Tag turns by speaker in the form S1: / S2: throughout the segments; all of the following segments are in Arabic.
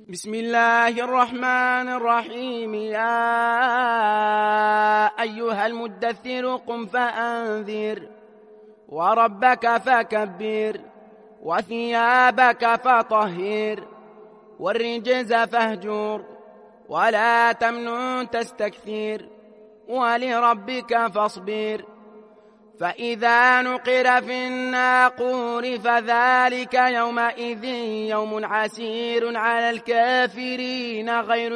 S1: بسم الله الرحمن الرحيم. يا أيها المدثر قم فأنذر وربك فكبر وثيابك فطهر والرجز فاهجر ولا تمنن تستكثر ولربك فاصبر. فإذا نقر في الناقور فذلك يومئذ يوم عسير على الكافرين غير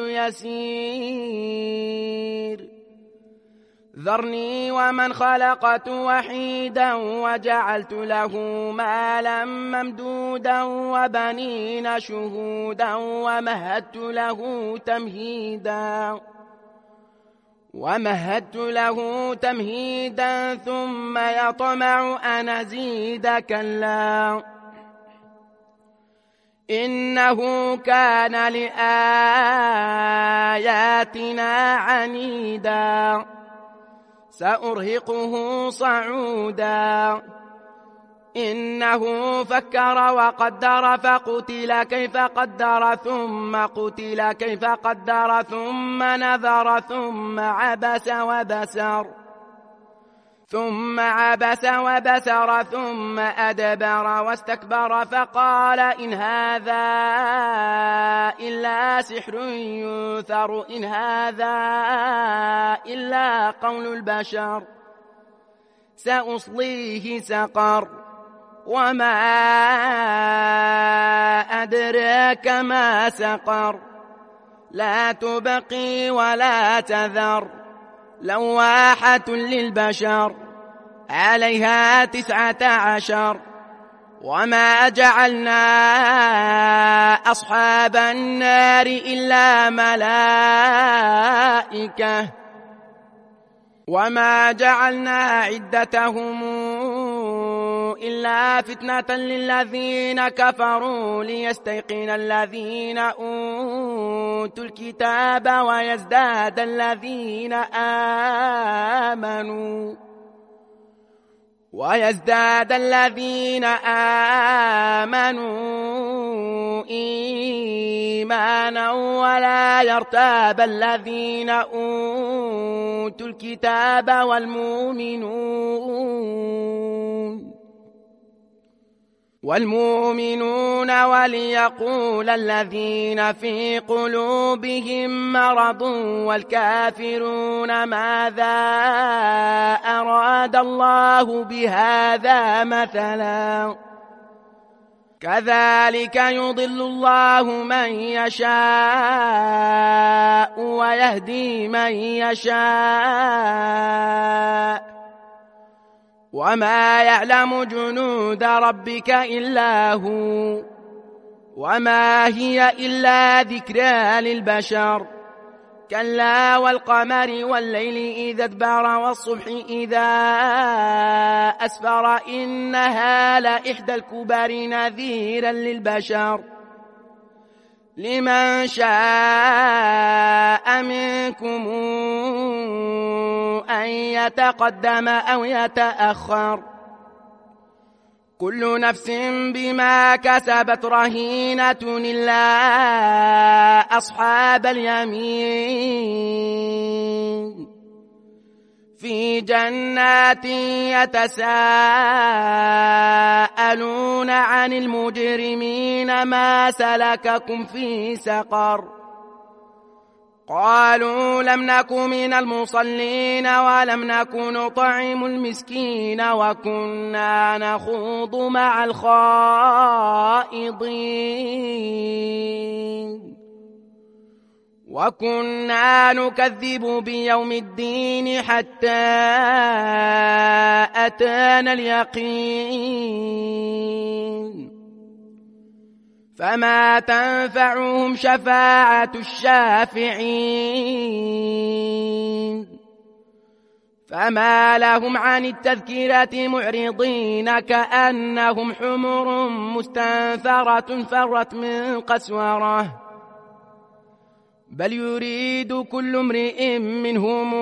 S1: يسير. ذرني ومن خلقت وحيدا وجعلت له مالا ممدودا وبنين شهودا ومهدت له تمهيدا ثم يطمع أن أزيد كلا إنه كان لآياتنا عنيدا سأرهقه صعودا إنه فكر وقدر فقتل كيف قدر ثم قتل كيف قدر ثم نذر ثم عبس وبسر ثم أدبر واستكبر فقال إن هذا إلا سحر يؤثر إن هذا إلا قول البشر سأصليه سقر وما أدراك ما سقر لا تبقي ولا تذر لواحة للبشر عليها 19 وما جعلنا أصحاب النار إلا ملائكة وما جعلنا عدتهم إلا فتنة للذين كفروا ليستيقن الذين أوتوا الكتاب ويزداد الذين آمنوا إيمانا ولا يرتاب الذين أوتوا الكتاب والمؤمنون وليقول الذين في قلوبهم مرض والكافرون ماذا أراد الله بهذا مثلا كذلك يضل الله من يشاء ويهدي من يشاء وما يعلم جنود ربك إلا هو وما هي إلا ذكرى للبشر كلا والقمر والليل إذا ادبر والصبح إذا أسفر إنها لإحدى الكبر نذيرا للبشر لمن شاء منكم أن يتقدم أو يتأخر كل نفس بما كسبت رهينة إلا أصحاب اليمين في جنات يتساءلون عن المجرمين ما سلككم في سقر قالوا لم نك من المصلين ولم نك نطعم المسكين وكنا نخوض مع الخائضين وكنا نكذب بيوم الدين حتى أتانا اليقين فما تنفعهم شفاعة الشافعين فما لهم عن التذكرة معرضين كأنهم حمر مستنفرة فرت من قسورة بل يريد كل امرئ منهم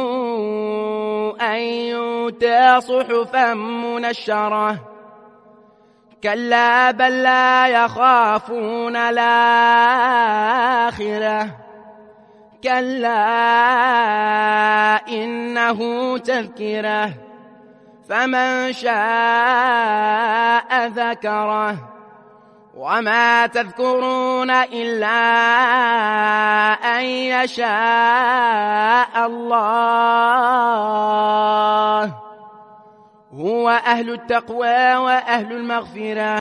S1: أن يؤتى صحفا منشرة كلا بل لا يخافون الآخرة كلا إنه تذكرة فمن شاء ذكره وما تذكرون إلا أن يشاء الله هو أهل التقوى وأهل المغفرة.